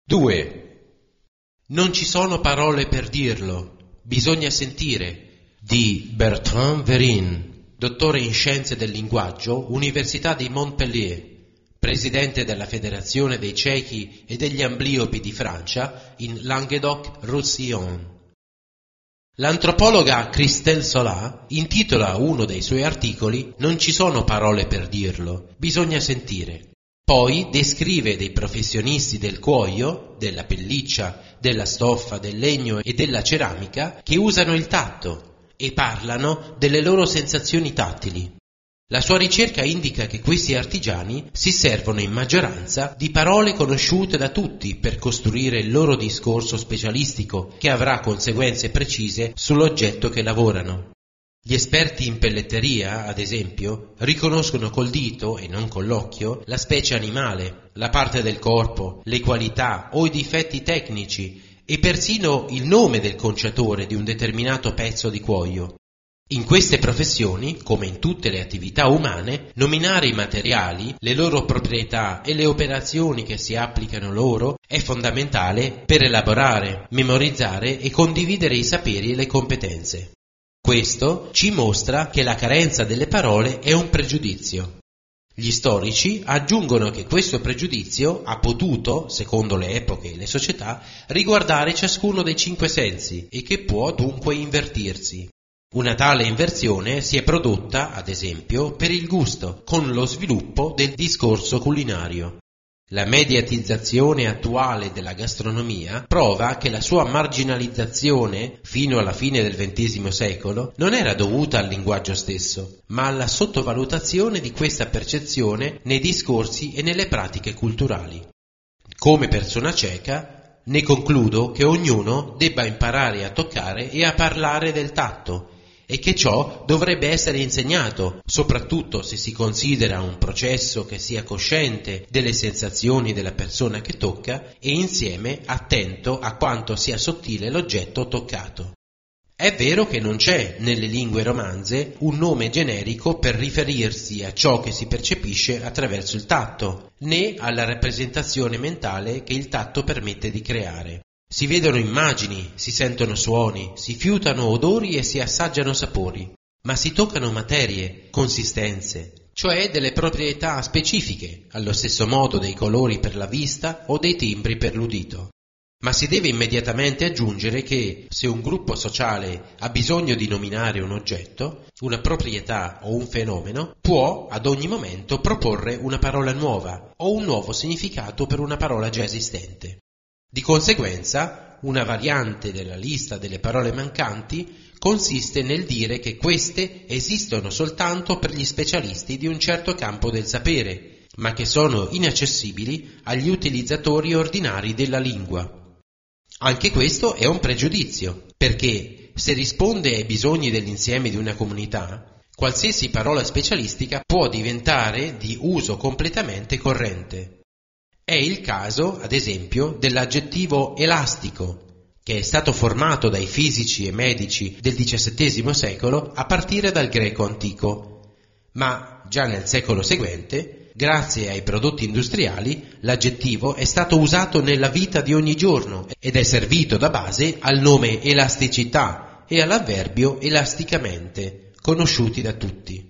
2. Non ci sono parole per dirlo, bisogna sentire, di Bertrand Verin, dottore in scienze del linguaggio, Università di Montpellier, presidente della Federazione dei ciechi e degli ambliopi di Francia in Languedoc-Roussillon. L'antropologa Christelle Solà intitola uno dei suoi articoli «Non ci sono parole per dirlo, bisogna sentire». Poi descrive dei professionisti del cuoio, della pelliccia, della stoffa, del legno e della ceramica che usano il tatto e parlano delle loro sensazioni tattili. La sua ricerca indica che questi artigiani si servono in maggioranza di parole conosciute da tutti per costruire il loro discorso specialistico che avrà conseguenze precise sull'oggetto che lavorano. Gli esperti in pelletteria, ad esempio, riconoscono col dito e non con l'occhio la specie animale, la parte del corpo, le qualità o i difetti tecnici e persino il nome del conciatore di un determinato pezzo di cuoio. In queste professioni, come in tutte le attività umane, nominare i materiali, le loro proprietà e le operazioni che si applicano loro è fondamentale per elaborare, memorizzare e condividere i saperi e le competenze. Questo ci mostra che la carenza delle parole è un pregiudizio. Gli storici aggiungono che questo pregiudizio ha potuto, secondo le epoche e le società, riguardare ciascuno dei 5 sensi e che può dunque invertirsi. Una tale inversione si è prodotta, ad esempio, per il gusto, con lo sviluppo del discorso culinario. La mediatizzazione attuale della gastronomia prova che la sua marginalizzazione fino alla fine del XX secolo non era dovuta al linguaggio stesso, ma alla sottovalutazione di questa percezione nei discorsi e nelle pratiche culturali. Come persona cieca, ne concludo che ognuno debba imparare a toccare e a parlare del tatto, e che ciò dovrebbe essere insegnato, soprattutto se si considera un processo che sia cosciente delle sensazioni della persona che tocca e insieme attento a quanto sia sottile l'oggetto toccato. È vero che non c'è nelle lingue romanze un nome generico per riferirsi a ciò che si percepisce attraverso il tatto, né alla rappresentazione mentale che il tatto permette di creare. Si vedono immagini, si sentono suoni, si fiutano odori e si assaggiano sapori, ma si toccano materie, consistenze, cioè delle proprietà specifiche, allo stesso modo dei colori per la vista o dei timbri per l'udito. Ma si deve immediatamente aggiungere che se un gruppo sociale ha bisogno di nominare un oggetto, una proprietà o un fenomeno, può ad ogni momento proporre una parola nuova o un nuovo significato per una parola già esistente. Di conseguenza, una variante della lista delle parole mancanti consiste nel dire che queste esistono soltanto per gli specialisti di un certo campo del sapere, ma che sono inaccessibili agli utilizzatori ordinari della lingua. Anche questo è un pregiudizio, perché se risponde ai bisogni dell'insieme di una comunità, qualsiasi parola specialistica può diventare di uso completamente corrente. È il caso, ad esempio, dell'aggettivo elastico, che è stato formato dai fisici e medici del XVII secolo a partire dal greco antico, ma già nel secolo seguente, grazie ai prodotti industriali, l'aggettivo è stato usato nella vita di ogni giorno ed è servito da base al nome elasticità e all'avverbio elasticamente, conosciuti da tutti.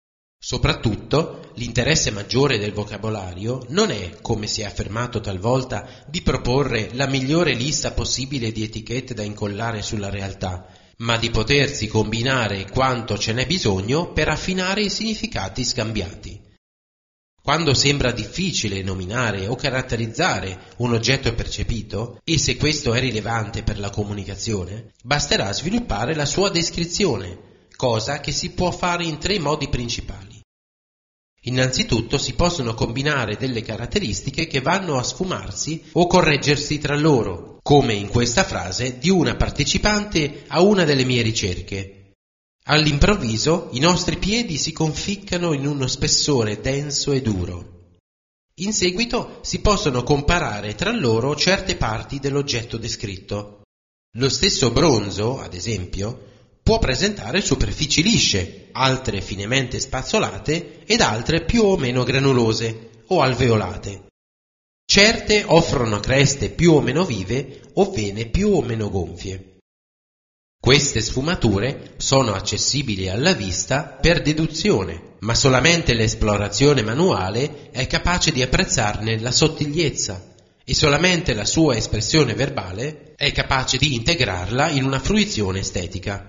Soprattutto, l'interesse maggiore del vocabolario non è, come si è affermato talvolta, di proporre la migliore lista possibile di etichette da incollare sulla realtà, ma di potersi combinare quanto ce n'è bisogno per affinare i significati scambiati. Quando sembra difficile nominare o caratterizzare un oggetto percepito, e se questo è rilevante per la comunicazione, basterà sviluppare la sua descrizione, cosa che si può fare in 3 modi principali. Innanzitutto si possono combinare delle caratteristiche che vanno a sfumarsi o correggersi tra loro, come in questa frase di una partecipante a una delle mie ricerche. All'improvviso i nostri piedi si conficcano in uno spessore denso e duro. In seguito si possono comparare tra loro certe parti dell'oggetto descritto. Lo stesso bronzo, ad esempio, può presentare superfici lisce, altre finemente spazzolate ed altre più o meno granulose o alveolate. Certe offrono creste più o meno vive o vene più o meno gonfie. Queste sfumature sono accessibili alla vista per deduzione, ma solamente l'esplorazione manuale è capace di apprezzarne la sottigliezza e solamente la sua espressione verbale è capace di integrarla in una fruizione estetica.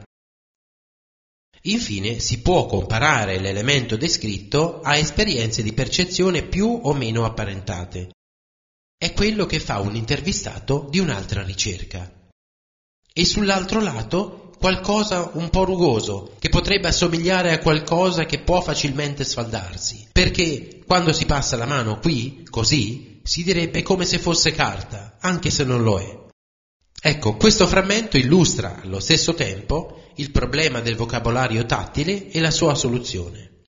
Infine si può comparare l'elemento descritto a esperienze di percezione più o meno apparentate. È quello che fa un intervistato di un'altra ricerca. E sull'altro lato qualcosa un po' rugoso, che potrebbe assomigliare a qualcosa che può facilmente sfaldarsi, perché quando si passa la mano qui, così, si direbbe come se fosse carta, anche se non lo è. Ecco, questo frammento illustra allo stesso tempo il problema del vocabolario tattile e la sua soluzione.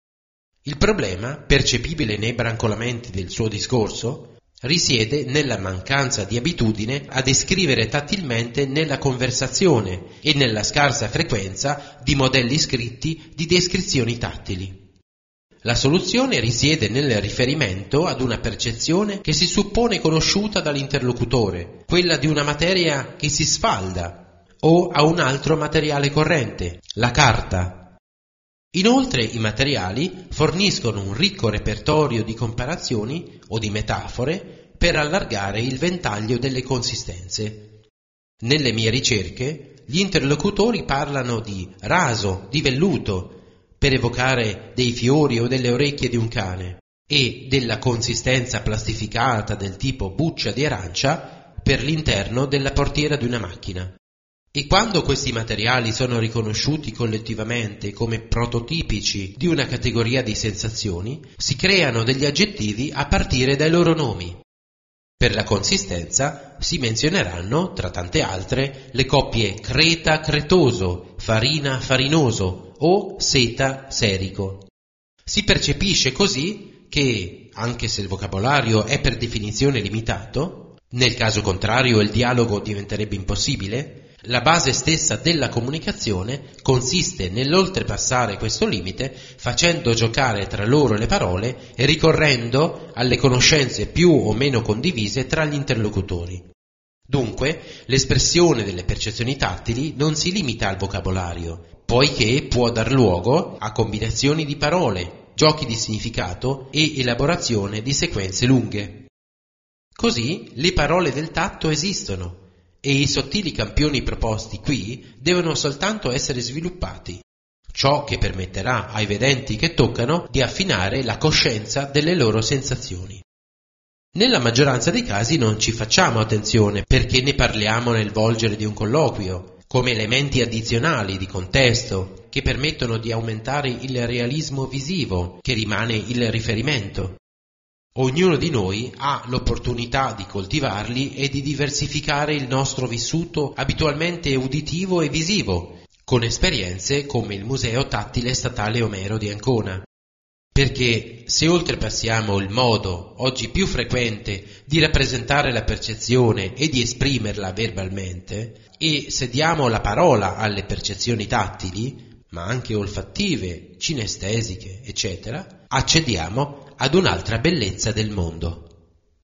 Il problema, percepibile nei brancolamenti del suo discorso, risiede nella mancanza di abitudine a descrivere tattilmente nella conversazione e nella scarsa frequenza di modelli scritti di descrizioni tattili. La soluzione risiede nel riferimento ad una percezione che si suppone conosciuta dall'interlocutore, quella di una materia che si sfalda, o a un altro materiale corrente, la carta. Inoltre i materiali forniscono un ricco repertorio di comparazioni o di metafore per allargare il ventaglio delle consistenze. Nelle mie ricerche gli interlocutori parlano di raso, di velluto, per evocare dei fiori o delle orecchie di un cane, e della consistenza plastificata del tipo buccia di arancia per l'interno della portiera di una macchina. E quando questi materiali sono riconosciuti collettivamente come prototipici di una categoria di sensazioni, si creano degli aggettivi a partire dai loro nomi. Per la consistenza si menzioneranno, tra tante altre, le coppie creta-cretoso, farina-farinoso o seta-serico. Si percepisce così che, anche se il vocabolario è per definizione limitato, nel caso contrario il dialogo diventerebbe impossibile, la base stessa della comunicazione consiste nell'oltrepassare questo limite facendo giocare tra loro le parole e ricorrendo alle conoscenze più o meno condivise tra gli interlocutori. Dunque, l'espressione delle percezioni tattili non si limita al vocabolario, poiché può dar luogo a combinazioni di parole, giochi di significato e elaborazione di sequenze lunghe. Così le parole del tatto esistono, e i sottili campioni proposti qui devono soltanto essere sviluppati, ciò che permetterà ai vedenti che toccano di affinare la coscienza delle loro sensazioni. Nella maggioranza dei casi non ci facciamo attenzione perché ne parliamo nel volgere di un colloquio, come elementi addizionali di contesto che permettono di aumentare il realismo visivo che rimane il riferimento. Ognuno di noi ha l'opportunità di coltivarli e di diversificare il nostro vissuto abitualmente uditivo e visivo, con esperienze come il Museo Tattile Statale Omero di Ancona. Perché se oltrepassiamo il modo, oggi più frequente, di rappresentare la percezione e di esprimerla verbalmente, e se diamo la parola alle percezioni tattili, ma anche olfattive, cinestesiche, eccetera, accediamo ad un'altra bellezza del mondo.